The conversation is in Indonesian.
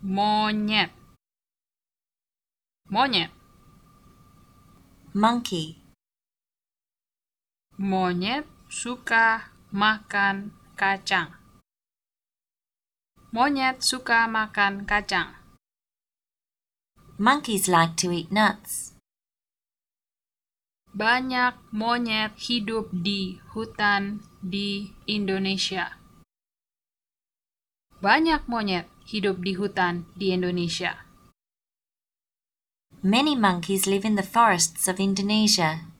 Monyet. Monyet. Monkey. Monyet suka makan kacang. Monyet suka makan kacang. Monkeys like to eat nuts. Banyak monyet hidup di hutan di Indonesia. Banyak monyet hidup di hutan di Indonesia. Many monkeys live in the forests of Indonesia.